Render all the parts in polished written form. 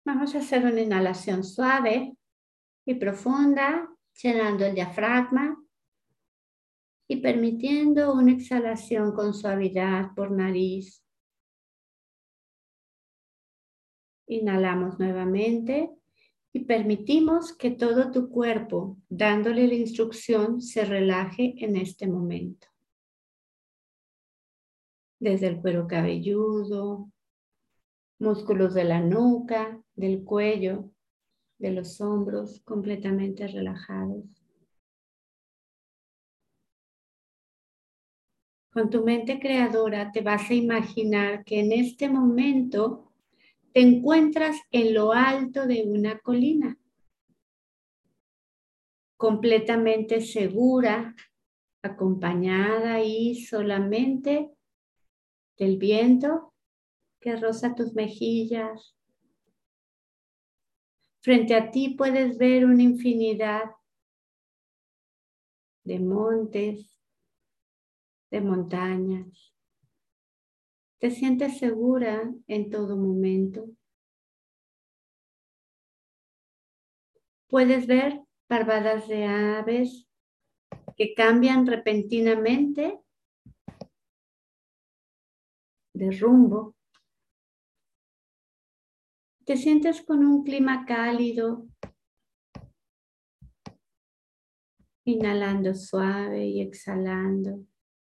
Vamos a hacer una inhalación suave y profunda, llenando el diafragma y permitiendo una exhalación con suavidad por nariz. Inhalamos nuevamente y permitimos que todo tu cuerpo, dándole la instrucción, se relaje en este momento. Desde el cuero cabelludo, músculos de la nuca, del cuello, de los hombros, completamente relajados. Con tu mente creadora te vas a imaginar que en este momento te encuentras en lo alto de una colina, completamente segura, acompañada y solamente del viento que roza tus mejillas. Frente a ti puedes ver una infinidad de montes, de montañas. Te sientes segura en todo momento. Puedes ver parvadas de aves que cambian repentinamente de rumbo. Te sientes con un clima cálido, inhalando suave y exhalando.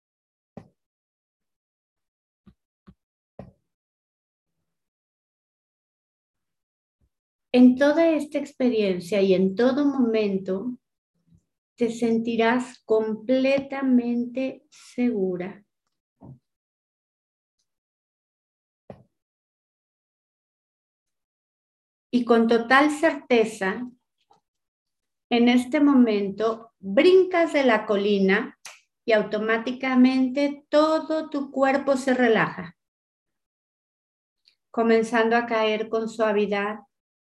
En toda esta experiencia y en todo momento, te sentirás completamente segura. Y con total certeza, en este momento, brincas de la colina y automáticamente todo tu cuerpo se relaja, comenzando a caer con suavidad,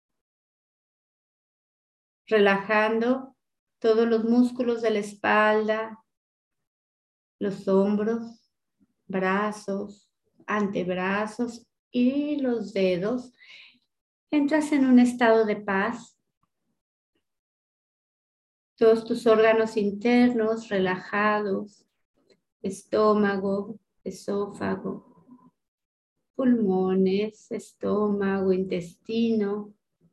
relajando todos los músculos de la espalda, los hombros, brazos, antebrazos y los dedos. Entras en un estado de paz. Todos tus órganos internos relajados, estómago, esófago, pulmones, estómago, intestino,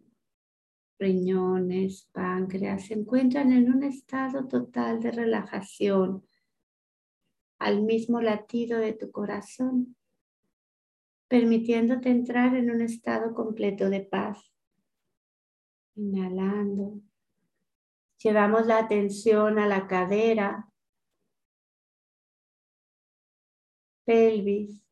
riñones, páncreas, se encuentran en un estado total de relajación, al mismo latido de tu corazón, permitiéndote entrar en un estado completo de paz. Inhalando. Llevamos la atención a la cadera, pelvis,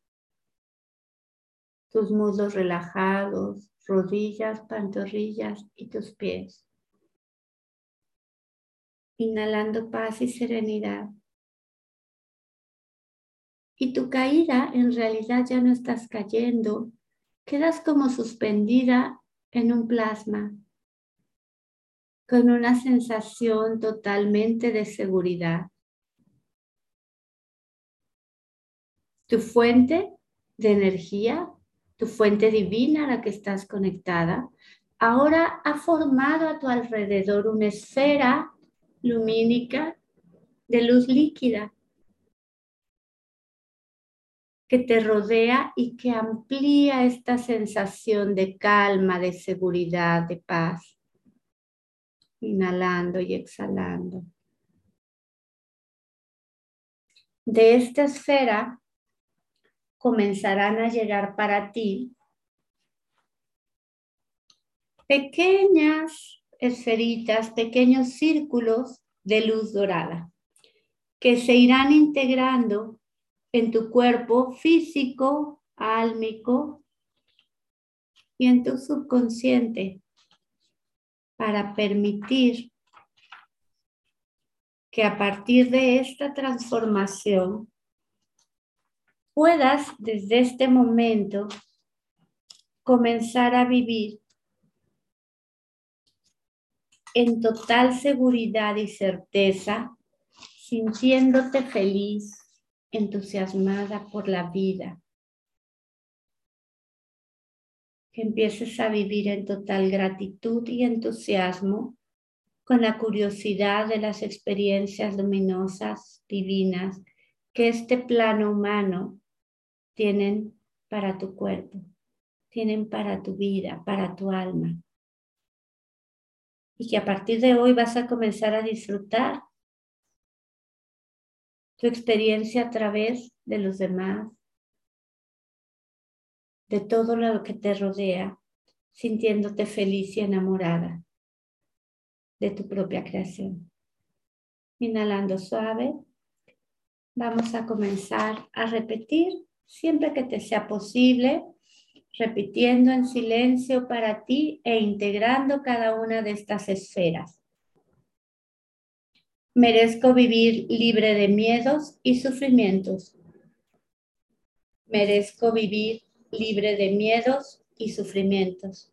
tus muslos relajados, rodillas, pantorrillas y tus pies. Inhalando paz y serenidad. Y tu caída, en realidad ya no estás cayendo, quedas como suspendida en un plasma, con una sensación totalmente de seguridad. Tu fuente de energía, tu fuente divina a la que estás conectada, ahora ha formado a tu alrededor una esfera lumínica de luz líquida que te rodea y que amplía esta sensación de calma, de seguridad, de paz. Inhalando y exhalando. De esta esfera comenzarán a llegar para ti pequeñas esferitas, pequeños círculos de luz dorada que se irán integrando en tu cuerpo físico, álmico y en tu subconsciente para permitir que a partir de esta transformación puedas desde este momento comenzar a vivir en total seguridad y certeza, sintiéndote feliz, entusiasmada por la vida. que empieces a vivir en total gratitud y entusiasmo con la curiosidad de las experiencias luminosas, divinas, que este plano humano tienen para tu cuerpo, tienen para tu vida, para tu alma. Y que a partir de hoy vas a comenzar a disfrutar tu experiencia a través de los demás, de todo lo que te rodea, sintiéndote feliz y enamorada de tu propia creación. Inhalando suave, vamos a comenzar a repetir siempre que te sea posible, repitiendo en silencio para ti e integrando cada una de estas esferas. Merezco vivir libre de miedos y sufrimientos. Merezco vivir libre de miedos y sufrimientos.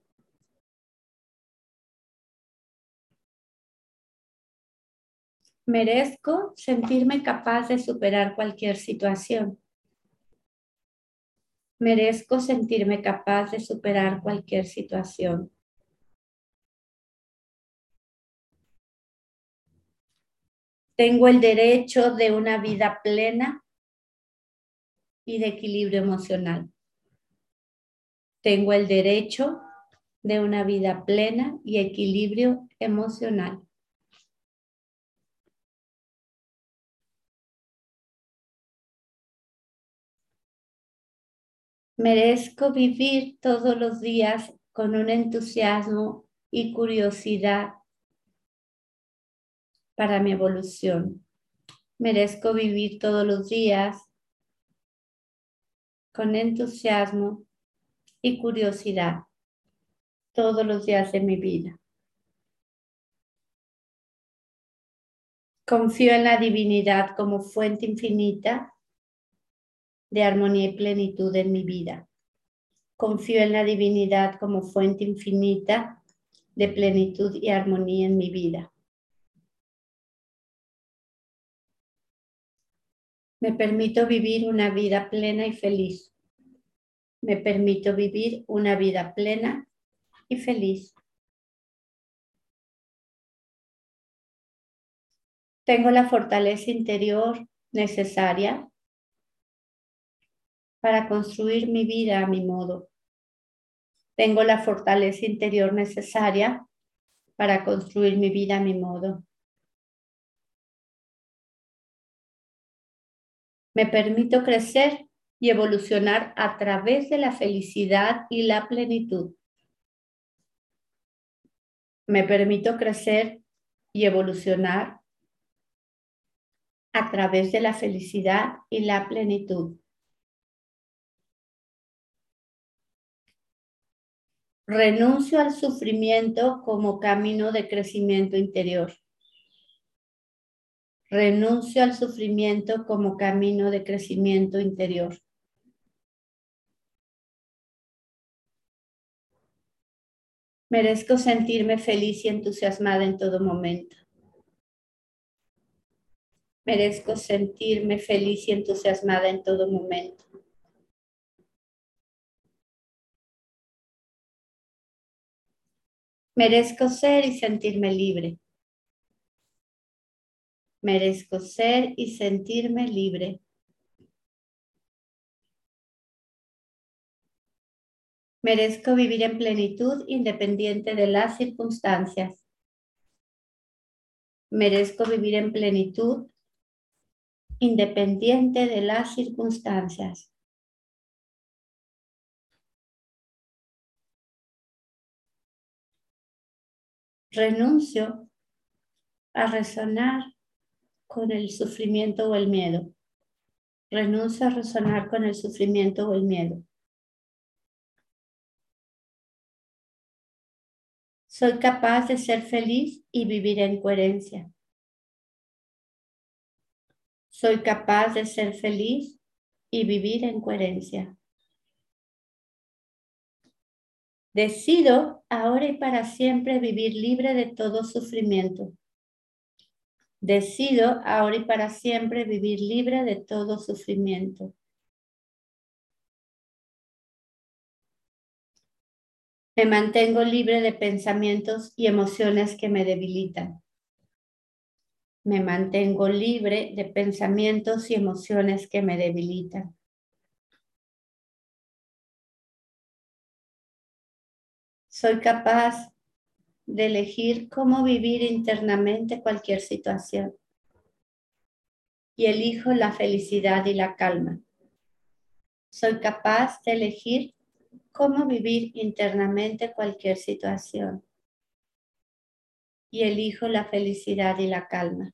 Merezco sentirme capaz de superar cualquier situación. Merezco sentirme capaz de superar cualquier situación. Tengo el derecho de una vida plena y de equilibrio emocional. Tengo el derecho de una vida plena y equilibrio emocional. Merezco vivir todos los días con un entusiasmo y curiosidad para mi evolución. Merezco vivir todos los días con entusiasmo y curiosidad todos los días de mi vida. Confío en la divinidad como fuente infinita de armonía y plenitud en mi vida. Confío en la divinidad como fuente infinita de plenitud y armonía en mi vida. Me permito vivir una vida plena y feliz. Me permito vivir una vida plena y feliz. Tengo la fortaleza interior necesaria para construir mi vida a mi modo. Tengo la fortaleza interior necesaria para construir mi vida a mi modo. Me permito crecer y evolucionar a través de la felicidad y la plenitud. Me permito crecer y evolucionar a través de la felicidad y la plenitud. Renuncio al sufrimiento como camino de crecimiento interior. Renuncio al sufrimiento como camino de crecimiento interior. Merezco sentirme feliz y entusiasmada en todo momento. Merezco sentirme feliz y entusiasmada en todo momento. Merezco ser y sentirme libre. Merezco ser y sentirme libre. Merezco vivir en plenitud independiente de las circunstancias. Merezco vivir en plenitud independiente de las circunstancias. Renuncio a resonar con el sufrimiento o el miedo. Renuncio a resonar con el sufrimiento o el miedo. Soy capaz de ser feliz y vivir en coherencia. Soy capaz de ser feliz y vivir en coherencia. Decido ahora y para siempre vivir libre de todo sufrimiento. Decido ahora y para siempre vivir libre de todo sufrimiento. Me mantengo libre de pensamientos y emociones que me debilitan. Me mantengo libre de pensamientos y emociones que me debilitan. Soy capaz de elegir cómo vivir internamente cualquier situación. Y elijo la felicidad y la calma. Soy capaz de elegir cómo vivir internamente cualquier situación. Y elijo la felicidad y la calma.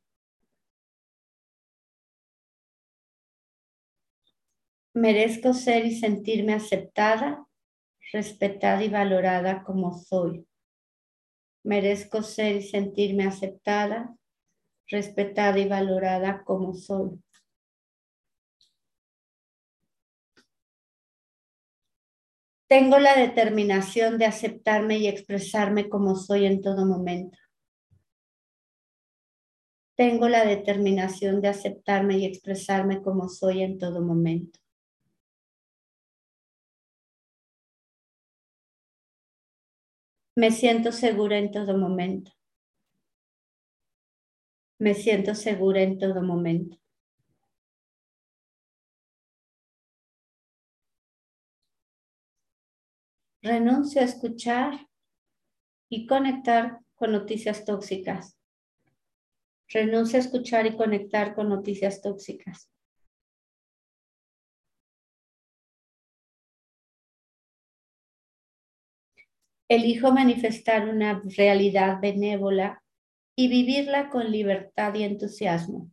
Merezco ser y sentirme aceptada, respetada y valorada como soy. Merezco ser y sentirme aceptada, respetada y valorada como soy. Tengo la determinación de aceptarme y expresarme como soy en todo momento. Tengo la determinación de aceptarme y expresarme como soy en todo momento. Me siento segura en todo momento. Me siento segura en todo momento. Renuncio a escuchar y conectar con noticias tóxicas. Renuncio a escuchar y conectar con noticias tóxicas. Elijo manifestar una realidad benévola y vivirla con libertad y entusiasmo.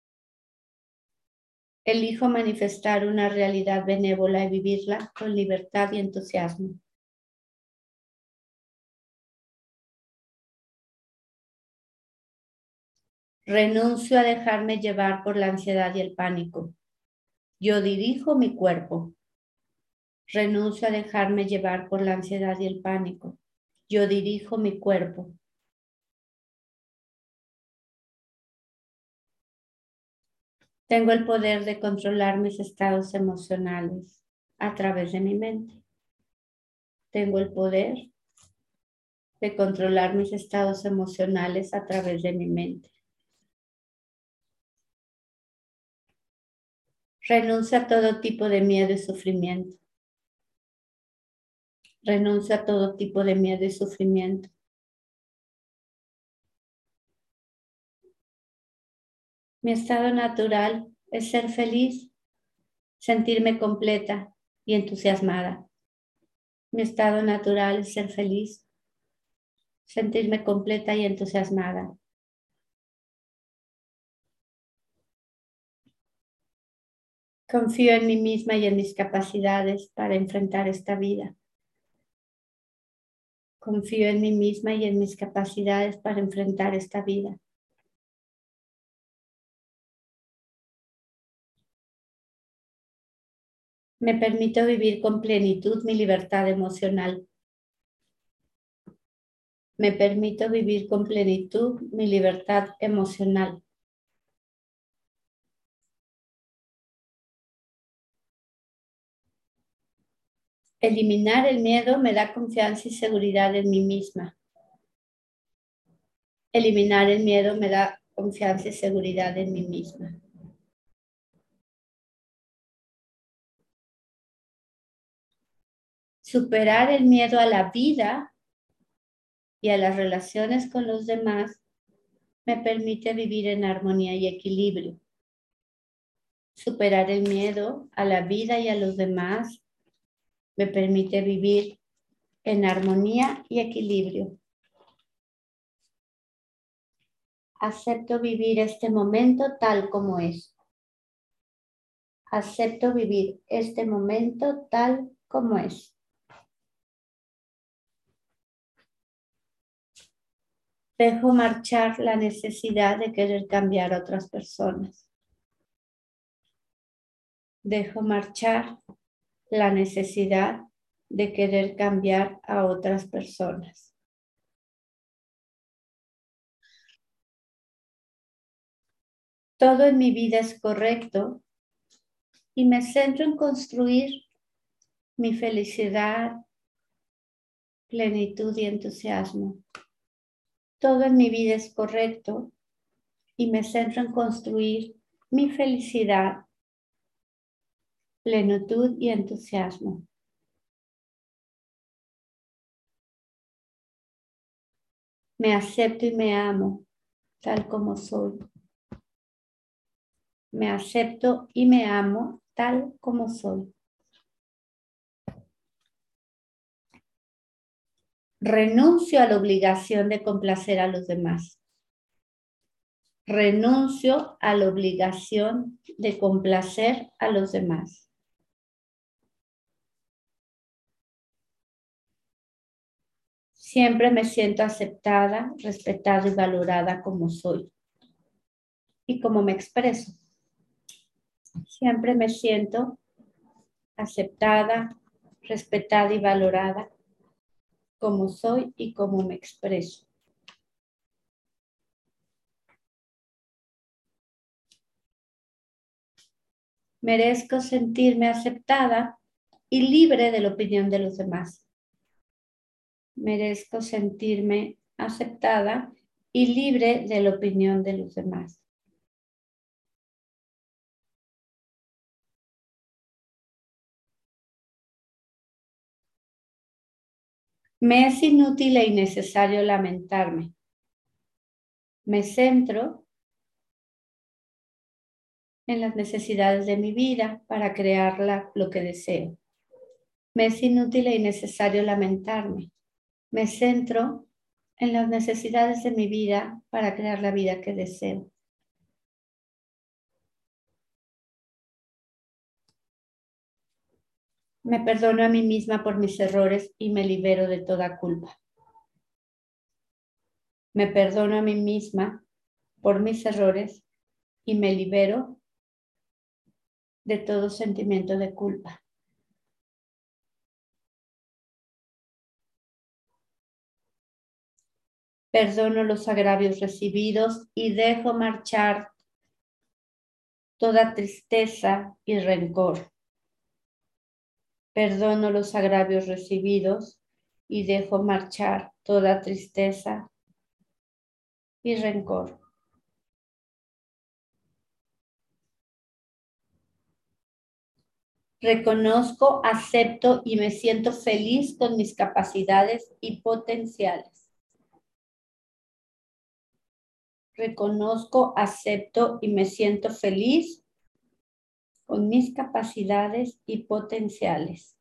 Elijo manifestar una realidad benévola y vivirla con libertad y entusiasmo. Renuncio a dejarme llevar por la ansiedad y el pánico. Yo dirijo mi cuerpo. Renuncio a dejarme llevar por la ansiedad y el pánico. Yo dirijo mi cuerpo. Tengo el poder de controlar mis estados emocionales a través de mi mente. Tengo el poder de controlar mis estados emocionales a través de mi mente. Renuncio a todo tipo de miedo y sufrimiento. Renuncio a todo tipo de miedo y sufrimiento. Mi estado natural es ser feliz, sentirme completa y entusiasmada. Mi estado natural es ser feliz, sentirme completa y entusiasmada. Confío en mí misma y en mis capacidades para enfrentar esta vida. Confío en mí misma y en mis capacidades para enfrentar esta vida. Me permito vivir con plenitud mi libertad emocional. Me permito vivir con plenitud mi libertad emocional. Eliminar el miedo me da confianza y seguridad en mí misma. Eliminar el miedo me da confianza y seguridad en mí misma. Superar el miedo a la vida y a las relaciones con los demás me permite vivir en armonía y equilibrio. Superar el miedo a la vida y a los demás me permite vivir en armonía y equilibrio. Acepto vivir este momento tal como es. Acepto vivir este momento tal como es. Dejo marchar la necesidad de querer cambiar a otras personas. Dejo marchar la necesidad de querer cambiar a otras personas. Todo en mi vida es correcto y me centro en construir mi felicidad, plenitud y entusiasmo. Todo en mi vida es correcto y me centro en construir mi felicidad, plenitud y entusiasmo. Me acepto y me amo tal como soy. Me acepto y me amo tal como soy. Renuncio a la obligación de complacer a los demás. Renuncio a la obligación de complacer a los demás. Siempre me siento aceptada, respetada y valorada como soy y como me expreso. Siempre me siento aceptada, respetada y valorada como soy y como me expreso. Merezco sentirme aceptada y libre de la opinión de los demás. Merezco sentirme aceptada y libre de la opinión de los demás. Me es inútil e innecesario lamentarme. Me centro en las necesidades de mi vida para crear lo que deseo. Me es inútil e innecesario lamentarme. Me centro en las necesidades de mi vida para crear la vida que deseo. Me perdono a mí misma por mis errores y me libero de toda culpa. Me perdono a mí misma por mis errores y me libero de todo sentimiento de culpa. Perdono los agravios recibidos y dejo marchar toda tristeza y rencor. Perdono los agravios recibidos y dejo marchar toda tristeza y rencor. Reconozco, acepto y me siento feliz con mis capacidades y potenciales. Reconozco, acepto y me siento feliz con mis capacidades y potenciales.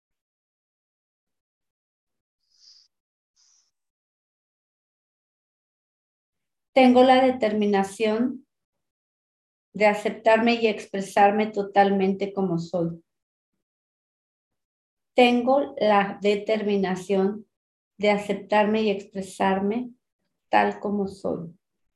Tengo la determinación de aceptarme y expresarme totalmente como soy. Tengo la determinación de aceptarme y expresarme tal como soy.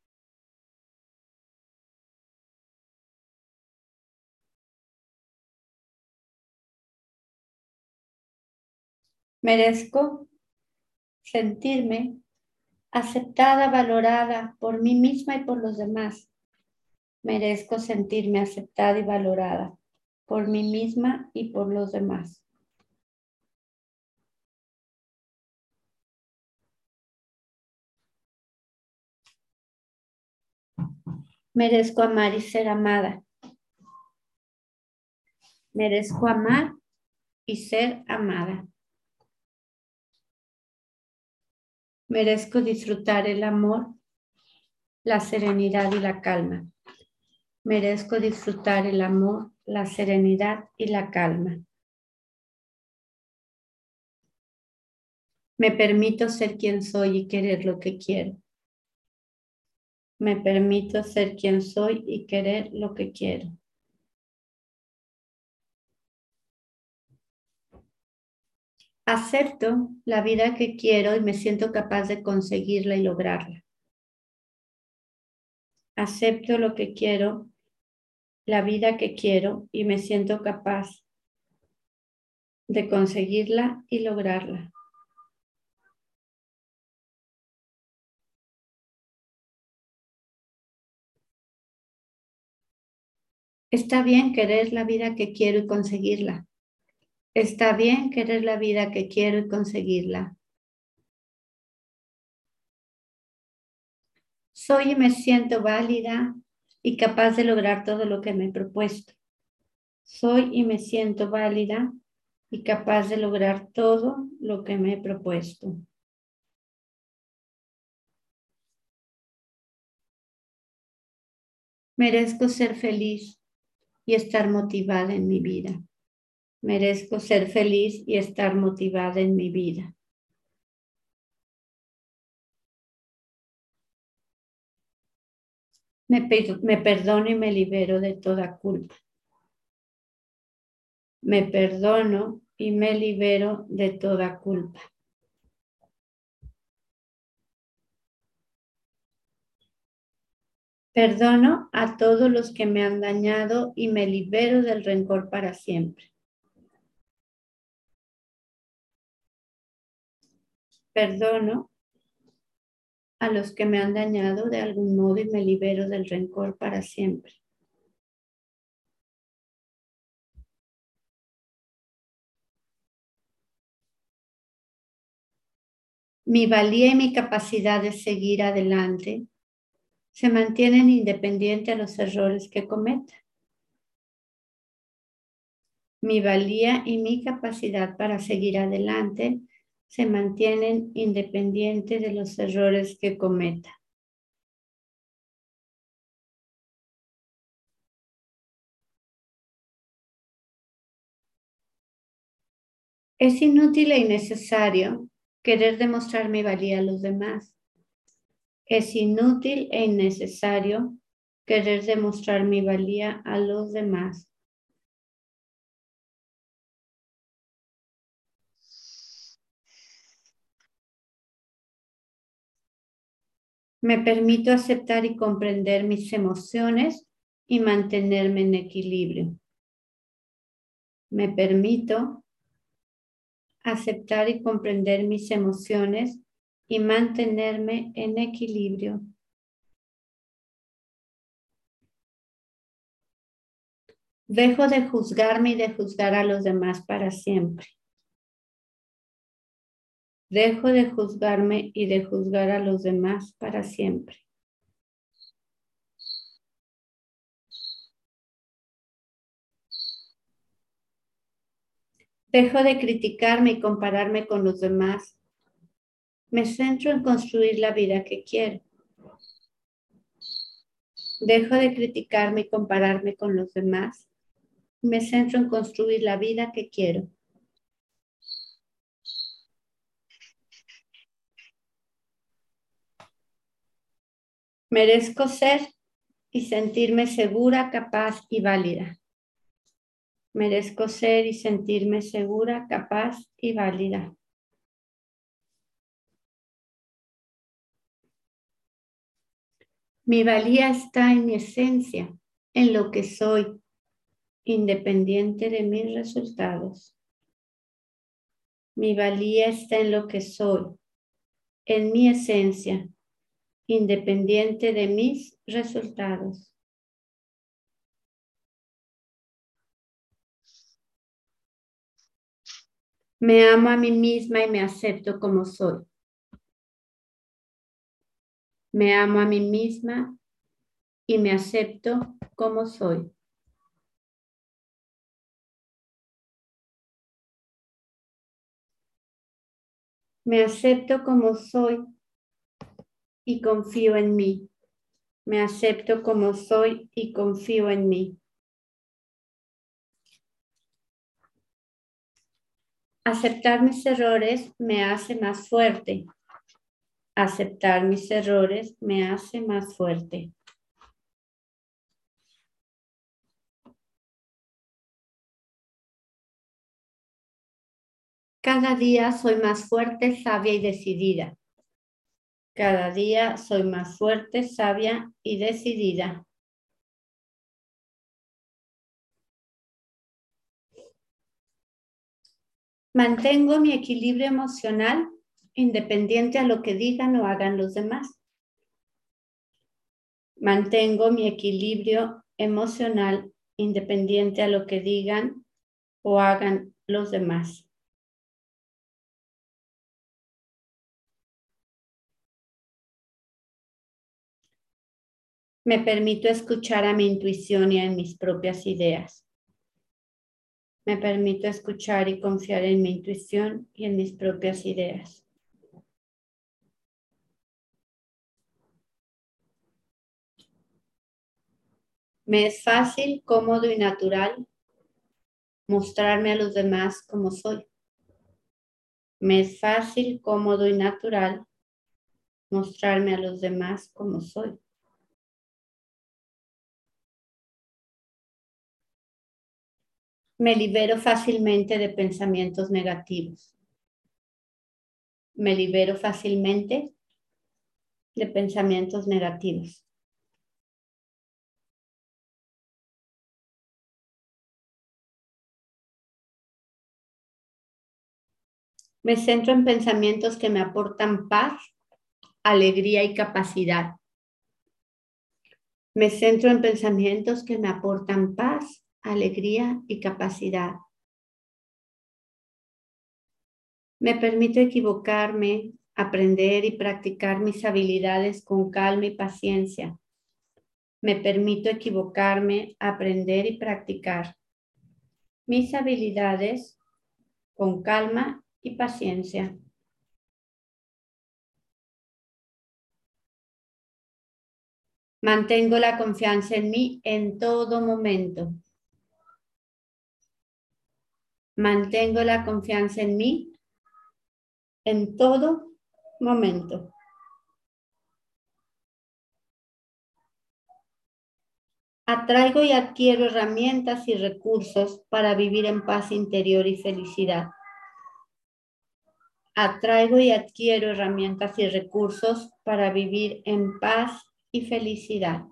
Merezco sentirme aceptada, valorada por mí misma y por los demás. Merezco sentirme aceptada y valorada por mí misma y por los demás. Merezco amar y ser amada. Merezco amar y ser amada. Merezco disfrutar el amor, la serenidad y la calma. Merezco disfrutar el amor, la serenidad y la calma. Me permito ser quien soy y querer lo que quiero. Me permito ser quien soy y querer lo que quiero. Acepto la vida que quiero y me siento capaz de conseguirla y lograrla. Acepto lo que quiero, la vida que quiero y me siento capaz de conseguirla y lograrla. Está bien querer la vida que quiero y conseguirla. Está bien querer la vida que quiero y conseguirla. Soy y me siento válida y capaz de lograr todo lo que me he propuesto. Soy y me siento válida y capaz de lograr todo lo que me he propuesto. Merezco ser feliz y estar motivada en mi vida. Merezco ser feliz y estar motivada en mi vida. Me perdono y me libero de toda culpa. Me perdono y me libero de toda culpa. Perdono a todos los que me han dañado y me libero del rencor para siempre. Perdono a los que me han dañado de algún modo y me libero del rencor para siempre. Mi valía y mi capacidad de seguir adelante se mantienen independientes a los errores que cometa. Mi valía y mi capacidad para seguir adelante se mantienen independientes de los errores que cometa. Es inútil e innecesario querer demostrar mi valía a los demás. Es inútil e innecesario querer demostrar mi valía a los demás. Me permito aceptar y comprender mis emociones y mantenerme en equilibrio. Me permito aceptar y comprender mis emociones y mantenerme en equilibrio. Dejo de juzgarme y de juzgar a los demás para siempre. Dejo de juzgarme y de juzgar a los demás para siempre. Dejo de criticarme y compararme con los demás. Me centro en construir la vida que quiero. Dejo de criticarme y compararme con los demás. Me centro en construir la vida que quiero. Merezco ser y sentirme segura, capaz y válida. Merezco ser y sentirme segura, capaz y válida. Mi valía está en mi esencia, en lo que soy, independiente de mis resultados. Mi valía está en lo que soy, en mi esencia, independiente de mis resultados. Me amo a mí misma y me acepto como soy. Me amo a mí misma y me acepto como soy. Me acepto como soy y confío en mí. Me acepto como soy y confío en mí. Aceptar mis errores me hace más fuerte. Aceptar mis errores me hace más fuerte. Cada día soy más fuerte, sabia y decidida. Cada día soy más fuerte, sabia y decidida. Mantengo mi equilibrio emocional independiente a lo que digan o hagan los demás. Mantengo mi equilibrio emocional independiente a lo que digan o hagan los demás. Me permito escuchar a mi intuición y a mis propias ideas. Me permito escuchar y confiar en mi intuición y en mis propias ideas. Me es fácil, cómodo y natural mostrarme a los demás como soy. Me es fácil, cómodo y natural mostrarme a los demás como soy. Me libero fácilmente de pensamientos negativos. Me libero fácilmente de pensamientos negativos. Me centro en pensamientos que me aportan paz, alegría y capacidad. Me centro en pensamientos que me aportan paz, alegría y capacidad. Me permito equivocarme, aprender y practicar mis habilidades con calma y paciencia. Me permito equivocarme, aprender y practicar mis habilidades con calma y paciencia. Mantengo la confianza en mí en todo momento. Mantengo la confianza en mí en todo momento. Atraigo y adquiero herramientas y recursos para vivir en paz interior y felicidad. Atraigo y adquiero herramientas y recursos para vivir en paz y felicidad.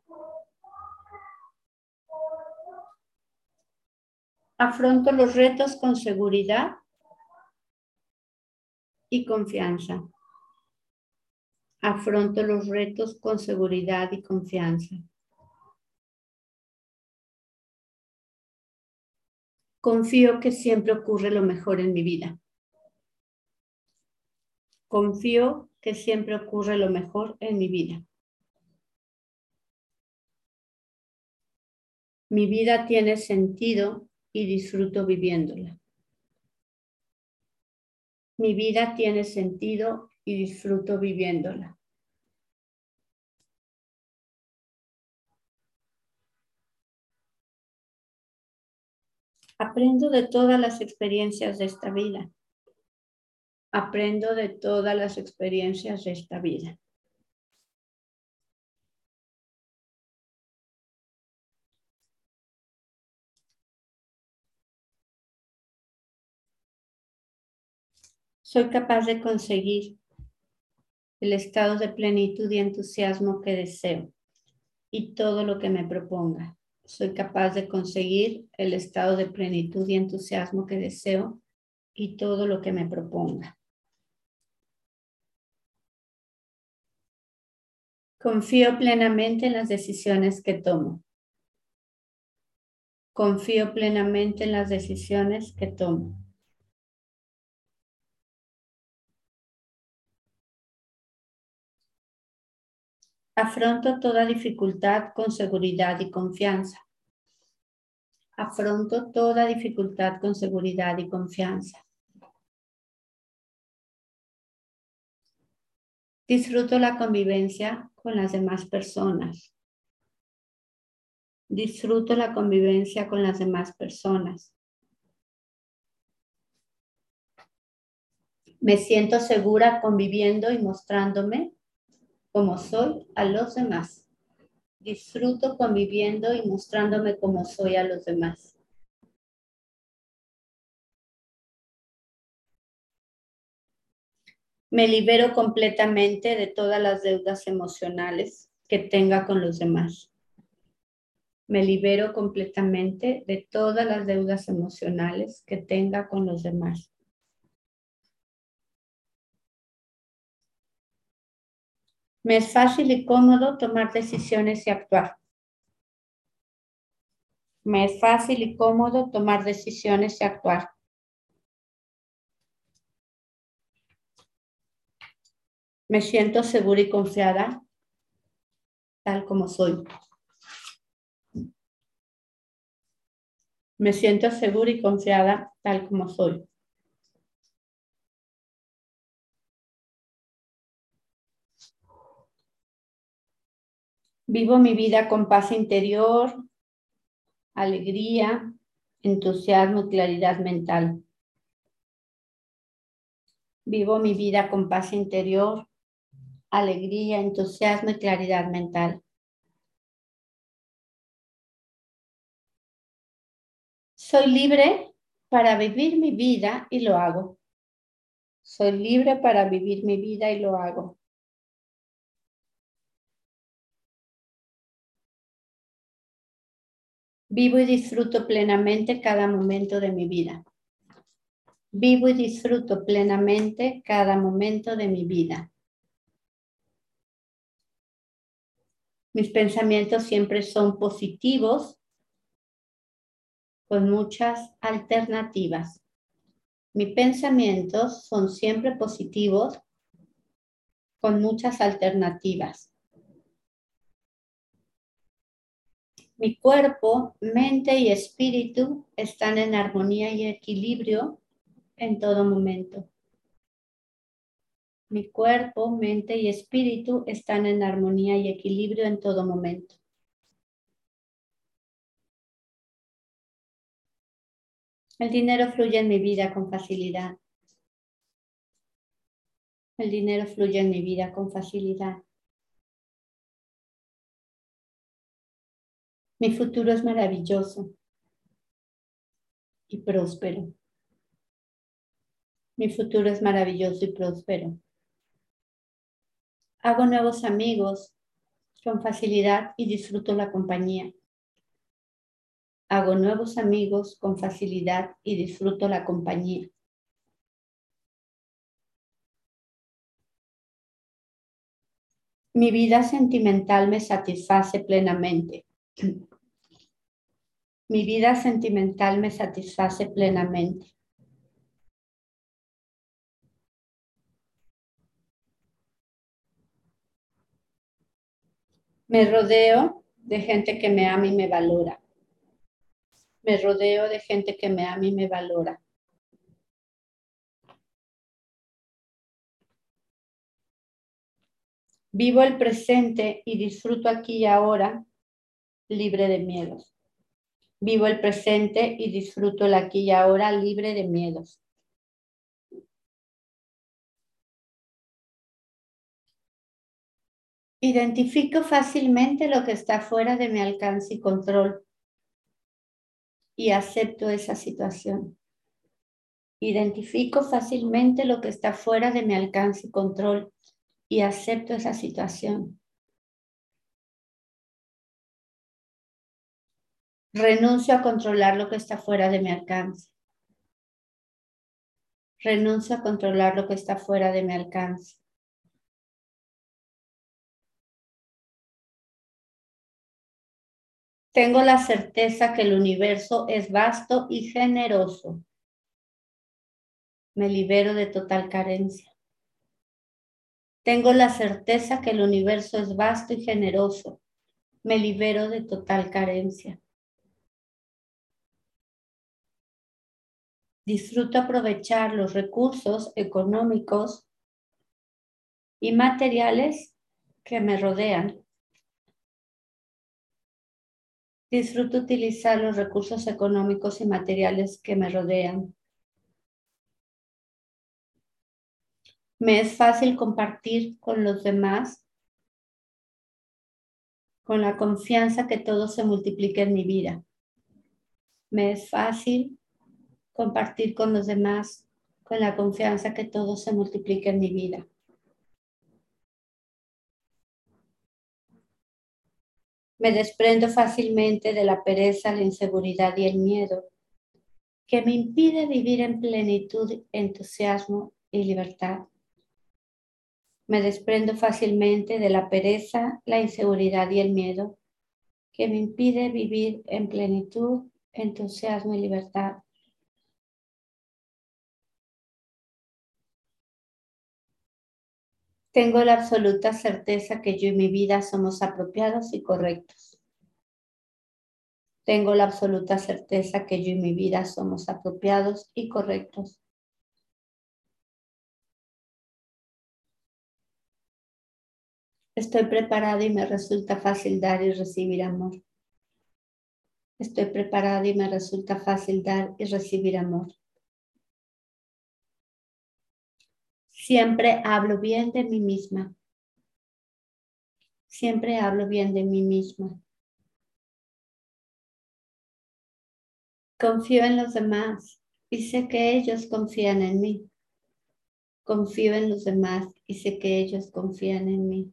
Afronto los retos con seguridad y confianza. Afronto los retos con seguridad y confianza. Confío que siempre ocurre lo mejor en mi vida. Confío que siempre ocurre lo mejor en mi vida. Mi vida tiene sentido y disfruto viviéndola. Mi vida tiene sentido y disfruto viviéndola. Aprendo de todas las experiencias de esta vida. Aprendo de todas las experiencias de esta vida. Soy capaz de conseguir el estado de plenitud y entusiasmo que deseo y todo lo que me proponga. Soy capaz de conseguir el estado de plenitud y entusiasmo que deseo y todo lo que me proponga. Confío plenamente en las decisiones que tomo. Confío plenamente en las decisiones que tomo. Afronto toda dificultad con seguridad y confianza. Afronto toda dificultad con seguridad y confianza. Disfruto la convivencia con las demás personas. Disfruto la convivencia con las demás personas. Me siento segura conviviendo y mostrándome como soy a los demás. Disfruto conviviendo y mostrándome como soy a los demás. Me libero completamente de todas las deudas emocionales que tenga con los demás. Me libero completamente de todas las deudas emocionales que tenga con los demás. Me es fácil y cómodo tomar decisiones y actuar. Me es fácil y cómodo tomar decisiones y actuar. Me siento segura y confiada tal como soy. Me siento segura y confiada tal como soy. Vivo mi vida con paz interior, alegría, entusiasmo y claridad mental. Vivo mi vida con paz interior, alegría, entusiasmo y claridad mental. Soy libre para vivir mi vida y lo hago. Soy libre para vivir mi vida y lo hago. Vivo y disfruto plenamente cada momento de mi vida. Vivo y disfruto plenamente cada momento de mi vida. Mis pensamientos siempre son positivos, con muchas alternativas. Mis pensamientos son siempre positivos, con muchas alternativas. Mi cuerpo, mente y espíritu están en armonía y equilibrio en todo momento. Mi cuerpo, mente y espíritu están en armonía y equilibrio en todo momento. El dinero fluye en mi vida con facilidad. El dinero fluye en mi vida con facilidad. Mi futuro es maravilloso y próspero. Mi futuro es maravilloso y próspero. Hago nuevos amigos con facilidad y disfruto la compañía. Hago nuevos amigos con facilidad y disfruto la compañía. Mi vida sentimental me satisface plenamente. Mi vida sentimental me satisface plenamente. Me rodeo de gente que me ama y me valora. Me rodeo de gente que me ama y me valora. Vivo el presente y disfruto aquí y ahora, libre de miedos. Vivo el presente y disfruto el aquí y ahora, libre de miedos. Identifico fácilmente lo que está fuera de mi alcance y control y acepto esa situación. Identifico fácilmente lo que está fuera de mi alcance y control y acepto esa situación. Renuncio a controlar lo que está fuera de mi alcance. Renuncio a controlar lo que está fuera de mi alcance. Tengo la certeza que el universo es vasto y generoso. Me libero de total carencia. Tengo la certeza que el universo es vasto y generoso. Me libero de total carencia. Disfruto aprovechar los recursos económicos y materiales que me rodean. Disfruto utilizar los recursos económicos y materiales que me rodean. Me es fácil compartir con los demás con la confianza que todo se multiplique en mi vida. Me es fácil compartir con los demás con la confianza que todo se multiplique en mi vida. Me desprendo fácilmente de la pereza, la inseguridad y el miedo que me impide vivir en plenitud, entusiasmo y libertad. Me desprendo fácilmente de la pereza, la inseguridad y el miedo que me impide vivir en plenitud, entusiasmo y libertad. Tengo la absoluta certeza que yo y mi vida somos apropiados y correctos. Tengo la absoluta certeza que yo y mi vida somos apropiados y correctos. Estoy preparada y me resulta fácil dar y recibir amor. Estoy preparada y me resulta fácil dar y recibir amor. Siempre hablo bien de mí misma. Siempre hablo bien de mí misma. Confío en los demás y sé que ellos confían en mí. Confío en los demás y sé que ellos confían en mí.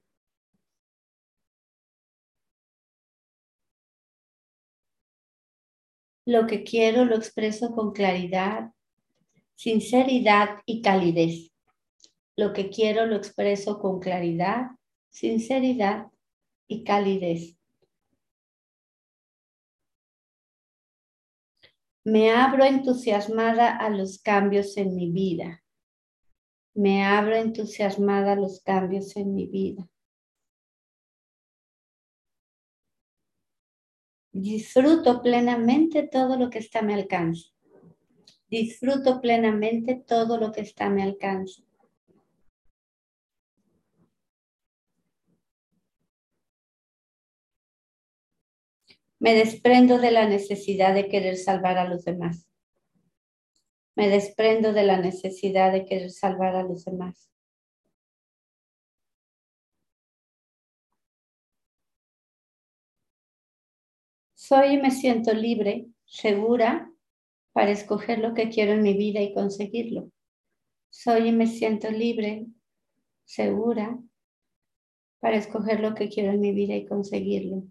Lo que quiero lo expreso con claridad, sinceridad y calidez. Lo que quiero lo expreso con claridad, sinceridad y calidez. Me abro entusiasmada a los cambios en mi vida. Me abro entusiasmada a los cambios en mi vida. Disfruto plenamente todo lo que está a mi alcance. Disfruto plenamente todo lo que está a mi alcance. Me desprendo de la necesidad de querer salvar a los demás. Me desprendo de la necesidad de querer salvar a los demás. Soy y me siento libre, segura, para escoger lo que quiero en mi vida y conseguirlo. Soy y me siento libre, segura, para escoger lo que quiero en mi vida y conseguirlo.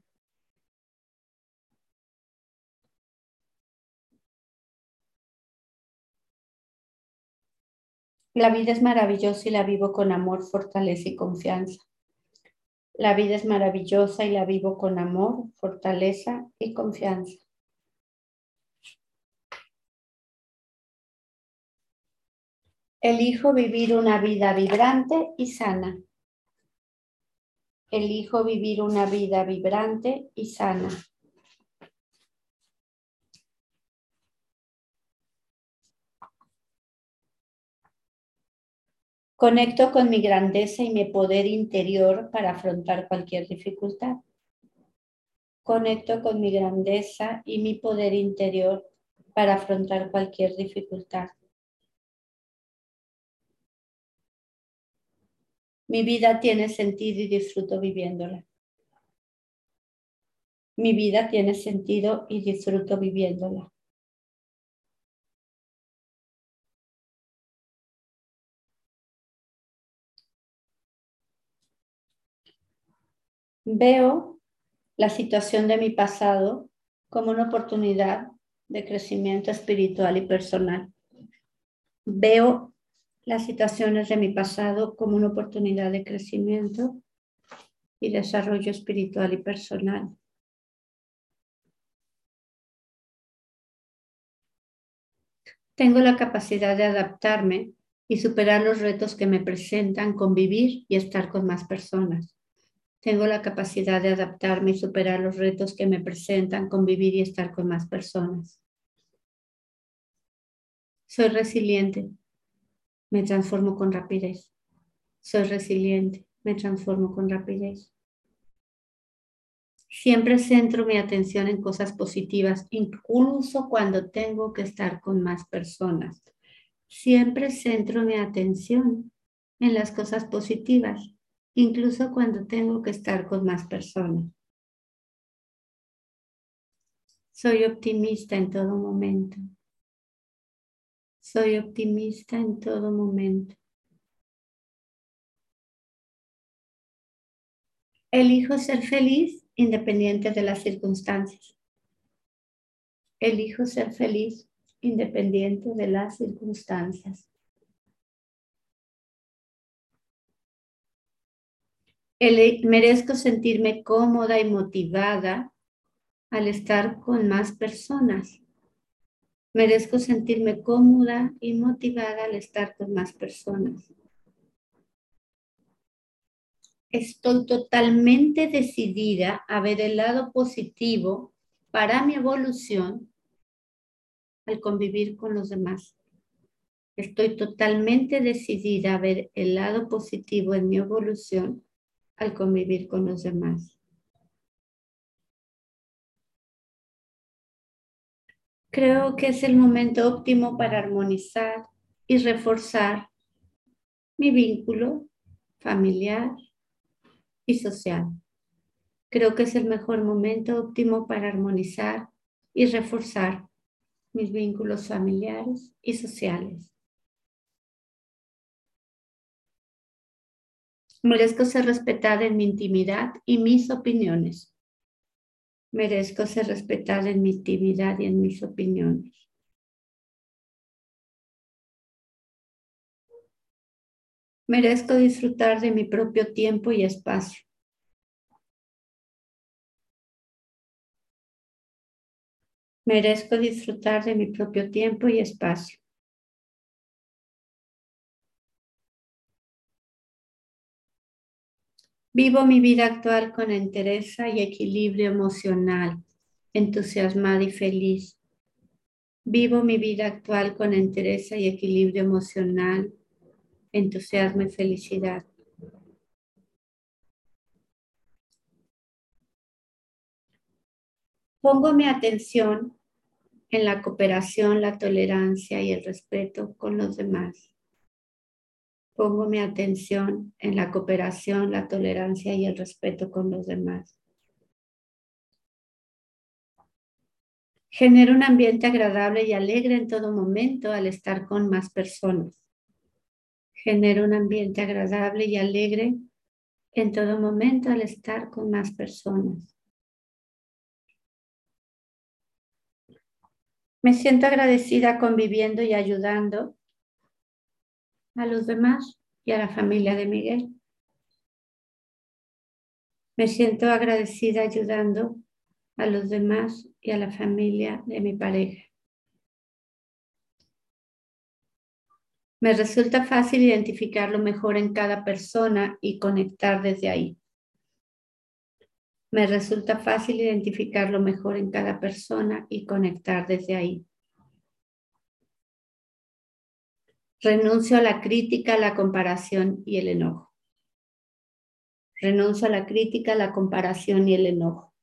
La vida es maravillosa y la vivo con amor, fortaleza y confianza. La vida es maravillosa y la vivo con amor, fortaleza y confianza. Elijo vivir una vida vibrante y sana. Elijo vivir una vida vibrante y sana. Conecto con mi grandeza y mi poder interior para afrontar cualquier dificultad. Conecto con mi grandeza y mi poder interior para afrontar cualquier dificultad. Mi vida tiene sentido y disfruto viviéndola. Mi vida tiene sentido y disfruto viviéndola. Veo la situación de mi pasado como una oportunidad de crecimiento espiritual y personal. Veo las situaciones de mi pasado como una oportunidad de crecimiento y desarrollo espiritual y personal. Tengo la capacidad de adaptarme y superar los retos que me presentan convivir y estar con más personas. Tengo la capacidad de adaptarme y superar los retos que me presentan convivir y estar con más personas. Soy resiliente, me transformo con rapidez. Soy resiliente, me transformo con rapidez. Siempre centro mi atención en cosas positivas, incluso cuando tengo que estar con más personas. Siempre centro mi atención en las cosas positivas, incluso cuando tengo que estar con más personas. Soy optimista en todo momento. Soy optimista en todo momento. Elijo ser feliz independiente de las circunstancias. Elijo ser feliz independiente de las circunstancias. Merezco sentirme cómoda y motivada al estar con más personas. Merezco sentirme cómoda y motivada al estar con más personas. Estoy totalmente decidida a ver el lado positivo para mi evolución al convivir con los demás. Estoy totalmente decidida a ver el lado positivo en mi evolución al convivir con los demás. Creo que es el momento óptimo para armonizar y reforzar mi vínculo familiar y social. Creo que es el mejor momento óptimo para armonizar y reforzar mis vínculos familiares y sociales. Merezco ser respetada en mi intimidad y mis opiniones. Merezco ser respetada en mi intimidad y en mis opiniones. Merezco disfrutar de mi propio tiempo y espacio. Merezco disfrutar de mi propio tiempo y espacio. Vivo mi vida actual con entereza y equilibrio emocional, entusiasmada y feliz. Vivo mi vida actual con entereza y equilibrio emocional, entusiasmo y felicidad. Pongo mi atención en la cooperación, la tolerancia y el respeto con los demás. Pongo mi atención en la cooperación, la tolerancia y el respeto con los demás. Genero un ambiente agradable y alegre en todo momento al estar con más personas. Genero un ambiente agradable y alegre en todo momento al estar con más personas. Me siento agradecida conviviendo y ayudando a los demás y a la familia de Miguel. Me siento agradecida ayudando a los demás y a la familia de mi pareja. Me resulta fácil identificar lo mejor en cada persona y conectar desde ahí. Me resulta fácil identificar lo mejor en cada persona y conectar desde ahí. Renuncio a la crítica, la comparación y el enojo. Renuncio a la crítica, la comparación y el enojo.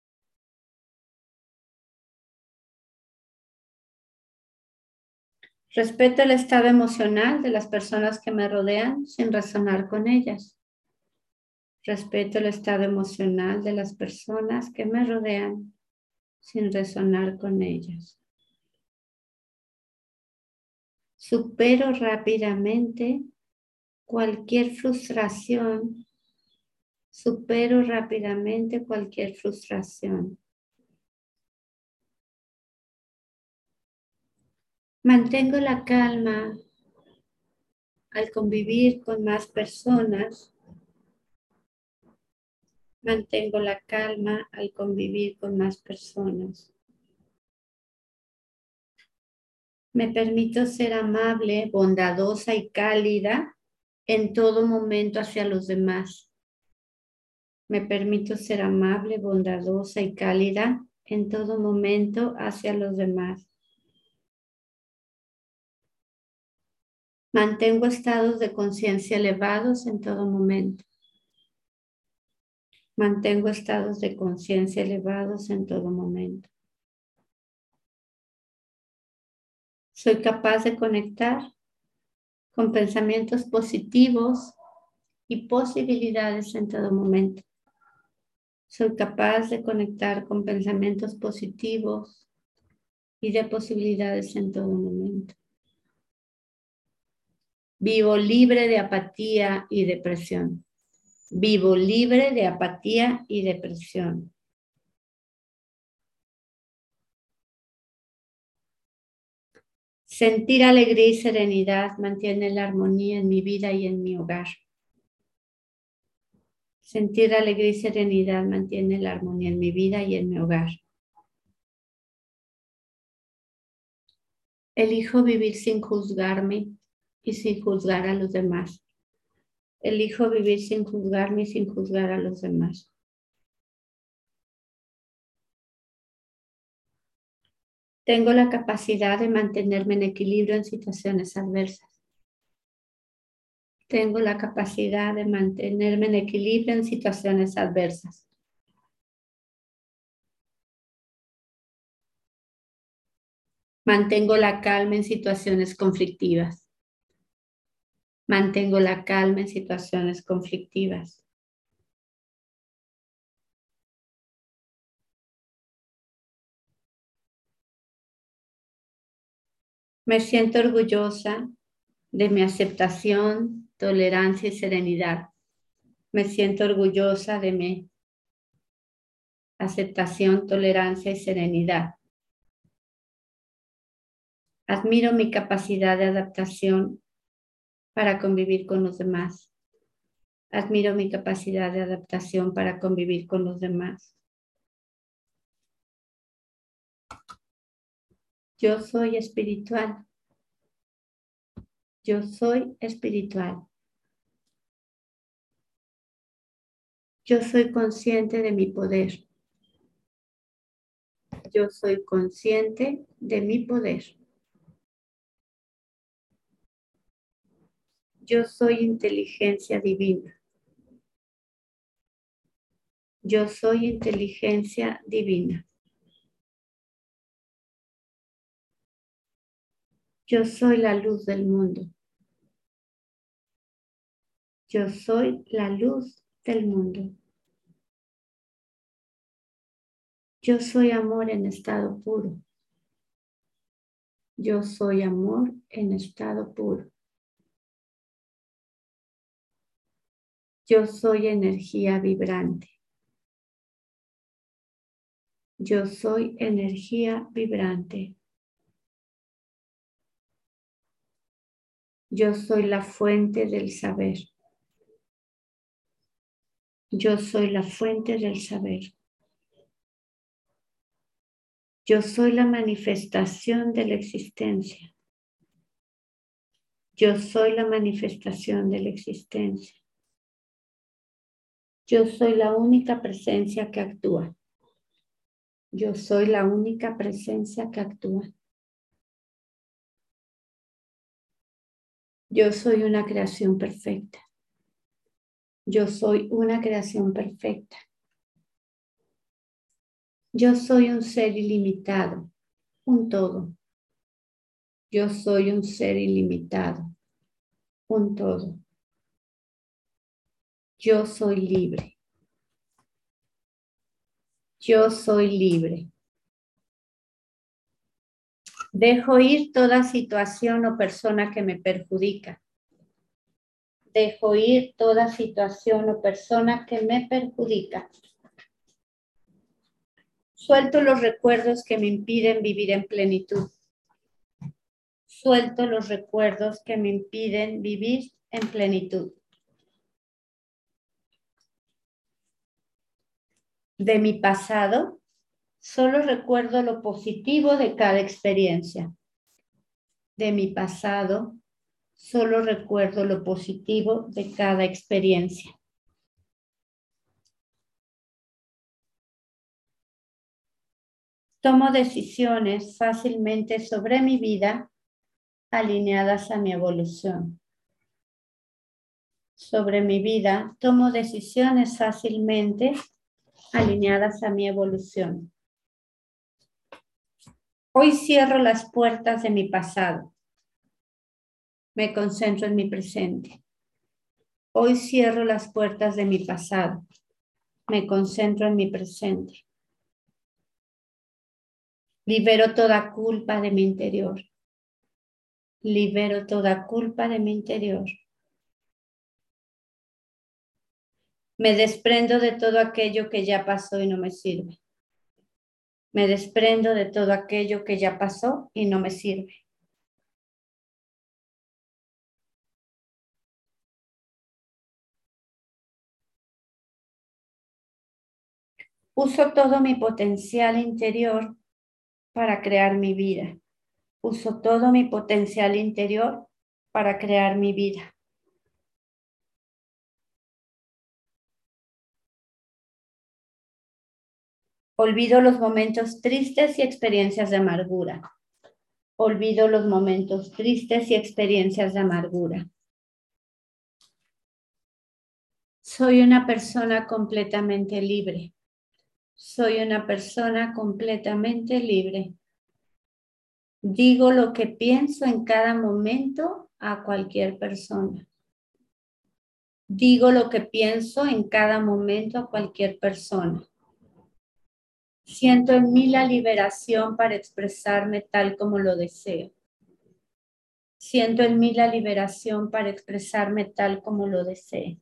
Respeto el estado emocional de las personas que me rodean sin resonar con ellas. Respeto el estado emocional de las personas que me rodean sin resonar con ellas. Supero rápidamente cualquier frustración. Supero rápidamente cualquier frustración. Mantengo la calma al convivir con más personas. Mantengo la calma al convivir con más personas. Me permito ser amable, bondadosa y cálida en todo momento hacia los demás. Me permito ser amable, bondadosa y cálida en todo momento hacia los demás. Mantengo estados de conciencia elevados en todo momento. Mantengo estados de conciencia elevados en todo momento. Soy capaz de conectar con pensamientos positivos y posibilidades en todo momento. Soy capaz de conectar con pensamientos positivos y de posibilidades en todo momento. Vivo libre de apatía y depresión. Vivo libre de apatía y depresión. Sentir alegría y serenidad mantiene la armonía en mi vida y en mi hogar. Sentir alegría y serenidad mantiene la armonía en mi vida y en mi hogar. Elijo vivir sin juzgarme y sin juzgar a los demás. Elijo vivir sin juzgarme y sin juzgar a los demás. Tengo la capacidad de mantenerme en equilibrio en situaciones adversas. Tengo la capacidad de mantenerme en equilibrio en situaciones adversas. Mantengo la calma en situaciones conflictivas. Mantengo la calma en situaciones conflictivas. Me siento orgullosa de mi aceptación, tolerancia y serenidad. Me siento orgullosa de mi aceptación, tolerancia y serenidad. Admiro mi capacidad de adaptación para convivir con los demás. Admiro mi capacidad de adaptación para convivir con los demás. Yo soy espiritual. Yo soy espiritual. Yo soy consciente de mi poder. Yo soy consciente de mi poder. Yo soy inteligencia divina. Yo soy inteligencia divina. Yo soy la luz del mundo. Yo soy la luz del mundo. Yo soy amor en estado puro. Yo soy amor en estado puro. Yo soy energía vibrante. Yo soy energía vibrante. Yo soy la fuente del saber. Yo soy la fuente del saber. Yo soy la manifestación de la existencia. Yo soy la manifestación de la existencia. Yo soy la única presencia que actúa. Yo soy la única presencia que actúa. Yo soy una creación perfecta. Yo soy una creación perfecta. Yo soy un ser ilimitado, un todo. Yo soy un ser ilimitado, un todo. Yo soy libre. Yo soy libre. Dejo ir toda situación o persona que me perjudica. Dejo ir toda situación o persona que me perjudica. Suelto los recuerdos que me impiden vivir en plenitud. Suelto los recuerdos que me impiden vivir en plenitud. De mi pasado, solo recuerdo lo positivo de cada experiencia. De mi pasado, solo recuerdo lo positivo de cada experiencia. Tomo decisiones fácilmente sobre mi vida alineadas a mi evolución. Sobre mi vida, tomo decisiones fácilmente alineadas a mi evolución. Hoy cierro las puertas de mi pasado. Me concentro en mi presente. Hoy cierro las puertas de mi pasado. Me concentro en mi presente. Libero toda culpa de mi interior. Libero toda culpa de mi interior. Me desprendo de todo aquello que ya pasó y no me sirve. Me desprendo de todo aquello que ya pasó y no me sirve. Uso todo mi potencial interior para crear mi vida. Uso todo mi potencial interior para crear mi vida. Olvido los momentos tristes y experiencias de amargura. Olvido los momentos tristes y experiencias de amargura. Soy una persona completamente libre. Soy una persona completamente libre. Digo lo que pienso en cada momento a cualquier persona. Digo lo que pienso en cada momento a cualquier persona. Siento en mí la liberación para expresarme tal como lo deseo. Siento en mí la liberación para expresarme tal como lo deseo.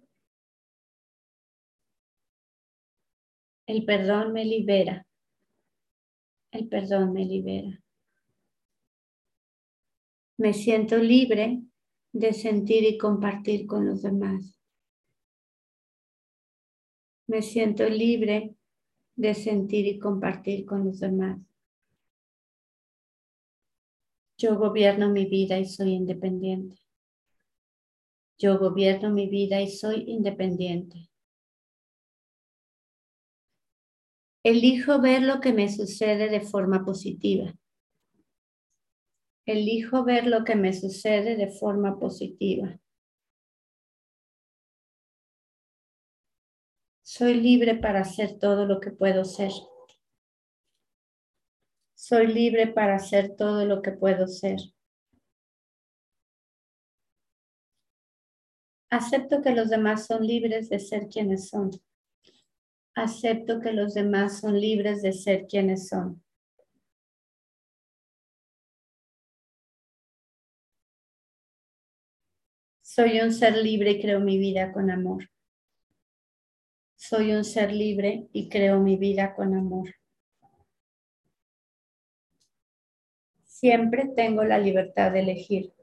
El perdón me libera. El perdón me libera. Me siento libre de sentir y compartir con los demás. Me siento libre de sentir y compartir con los demás. Yo gobierno mi vida y soy independiente. Yo gobierno mi vida y soy independiente. Elijo ver lo que me sucede de forma positiva. Elijo ver lo que me sucede de forma positiva. Soy libre para hacer todo lo que puedo ser. Soy libre para hacer todo lo que puedo ser. Acepto que los demás son libres de ser quienes son. Acepto que los demás son libres de ser quienes son. Soy un ser libre y creo mi vida con amor. Soy un ser libre y creo mi vida con amor. Siempre tengo la libertad de elegir.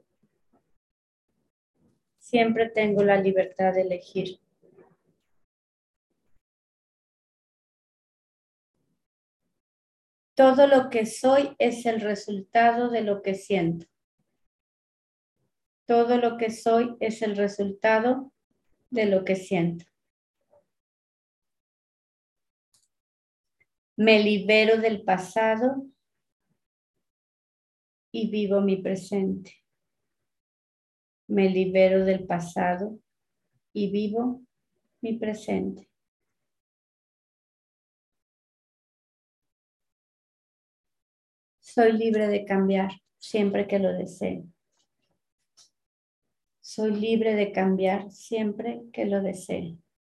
Siempre tengo la libertad de elegir. Todo lo que soy es el resultado de lo que siento. Todo lo que soy es el resultado de lo que siento. Me libero del pasado y vivo mi presente. Me libero del pasado y vivo mi presente. Soy libre de cambiar siempre que lo desee. Soy libre de cambiar siempre que lo desee.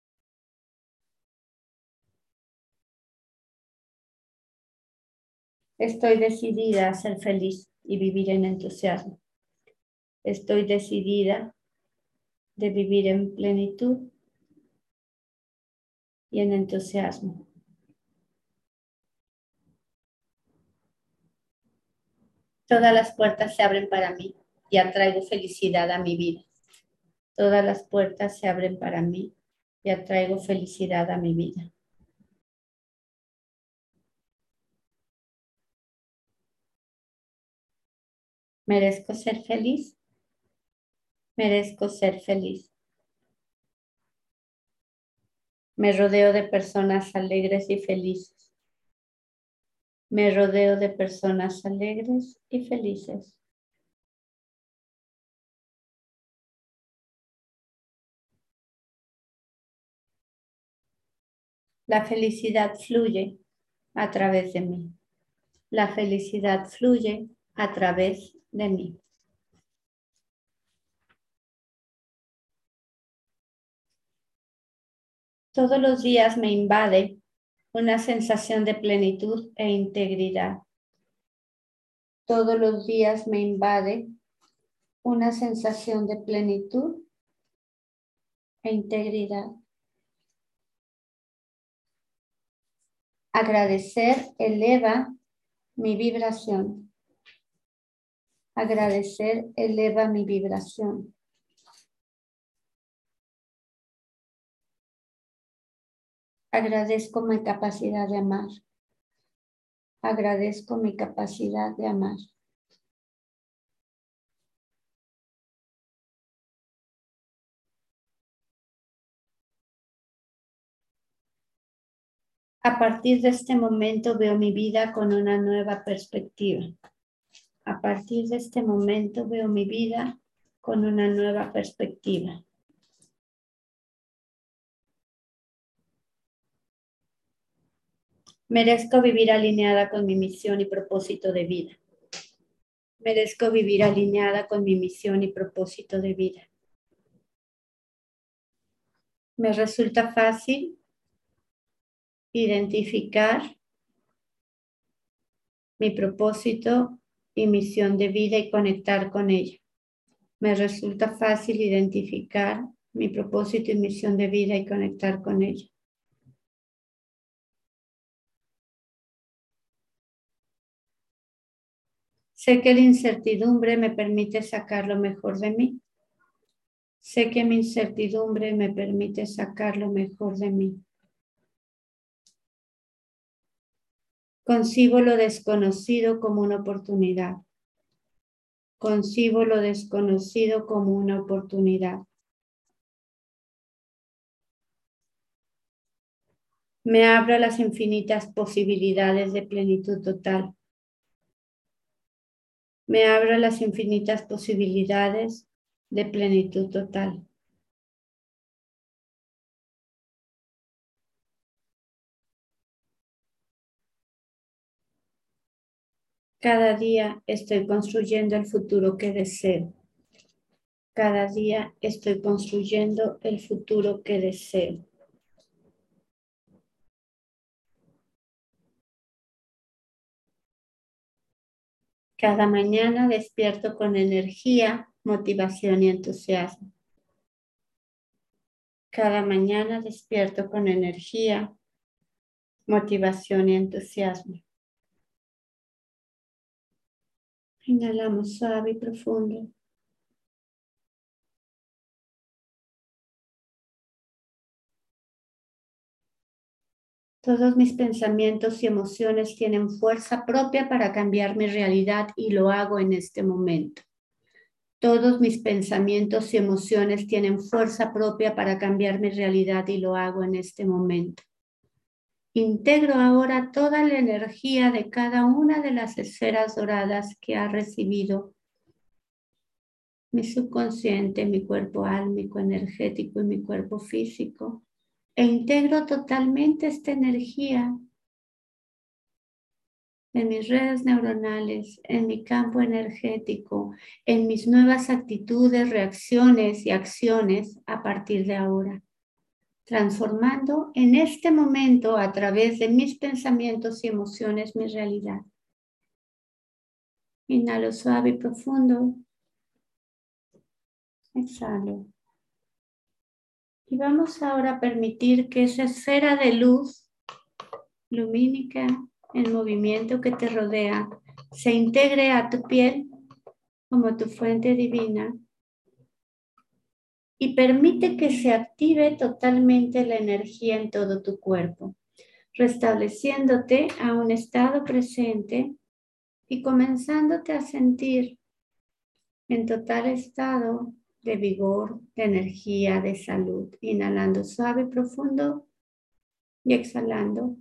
Estoy decidida a ser feliz y vivir en entusiasmo. Estoy decidida de vivir en plenitud y en entusiasmo. Todas las puertas se abren para mí y atraigo felicidad a mi vida. Todas las puertas se abren para mí y atraigo felicidad a mi vida. Merezco ser feliz. Merezco ser feliz. Me rodeo de personas alegres y felices. Me rodeo de personas alegres y felices. La felicidad fluye a través de mí. La felicidad fluye a través de mí. Todos los días me invade una sensación de plenitud e integridad. Todos los días me invade una sensación de plenitud e integridad. Agradecer eleva mi vibración. Agradecer eleva mi vibración. Agradezco mi capacidad de amar. Agradezco mi capacidad de amar. A partir de este momento veo mi vida con una nueva perspectiva. A partir de este momento veo mi vida con una nueva perspectiva. Merezco vivir alineada con mi misión y propósito de vida. Merezco vivir alineada con mi misión y propósito de vida. Me resulta fácil identificar mi propósito y misión de vida y conectar con ella. Me resulta fácil identificar mi propósito y misión de vida y conectar con ella. Sé que la incertidumbre me permite sacar lo mejor de mí. Sé que mi incertidumbre me permite sacar lo mejor de mí. Concibo lo desconocido como una oportunidad. Concibo lo desconocido como una oportunidad. Me abro a las infinitas posibilidades de plenitud total. Me abro a las infinitas posibilidades de plenitud total. Cada día estoy construyendo el futuro que deseo. Cada día estoy construyendo el futuro que deseo. Cada mañana despierto con energía, motivación y entusiasmo. Cada mañana despierto con energía, motivación y entusiasmo. Inhalamos suave y profundo. Todos mis pensamientos y emociones tienen fuerza propia para cambiar mi realidad y lo hago en este momento. Todos mis pensamientos y emociones tienen fuerza propia para cambiar mi realidad y lo hago en este momento. Integro ahora toda la energía de cada una de las esferas doradas que ha recibido mi subconsciente, mi cuerpo álmico, energético y mi cuerpo físico. E integro totalmente esta energía en mis redes neuronales, en mi campo energético, en mis nuevas actitudes, reacciones y acciones a partir de ahora, transformando en este momento a través de mis pensamientos y emociones mi realidad. Inhalo suave y profundo. Exhalo. Y vamos ahora a permitir que esa esfera de luz lumínica en movimiento que te rodea se integre a tu piel como tu fuente divina y permite que se active totalmente la energía en todo tu cuerpo, restableciéndote a un estado presente y comenzándote a sentir en total estado de vigor, de energía, de salud, inhalando suave y profundo y exhalando.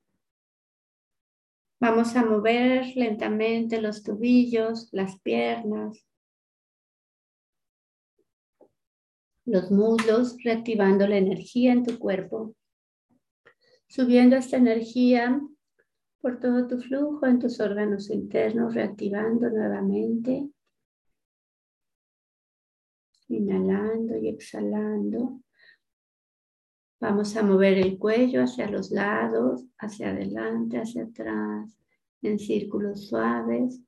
Vamos a mover lentamente los tobillos, las piernas, los muslos, reactivando la energía en tu cuerpo, subiendo esta energía por todo tu flujo en tus órganos internos, reactivando nuevamente, inhalando y exhalando. Vamos a mover el cuello hacia los lados, hacia adelante, hacia atrás, en círculos suaves,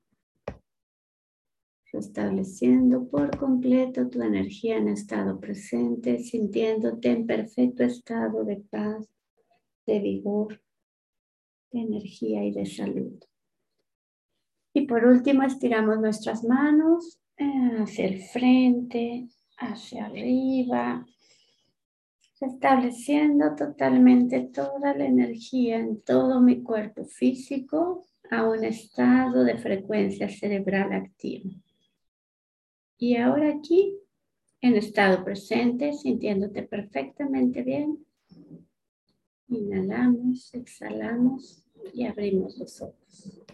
restableciendo por completo tu energía en estado presente, sintiéndote en perfecto estado de paz, de vigor, de energía y de salud. Y por último, estiramos nuestras manos hacia el frente, hacia arriba, restableciendo totalmente toda la energía en todo mi cuerpo físico a un estado de frecuencia cerebral activa. Y ahora aquí, en estado presente, sintiéndote perfectamente bien, Inhalamos, exhalamos y abrimos los ojos.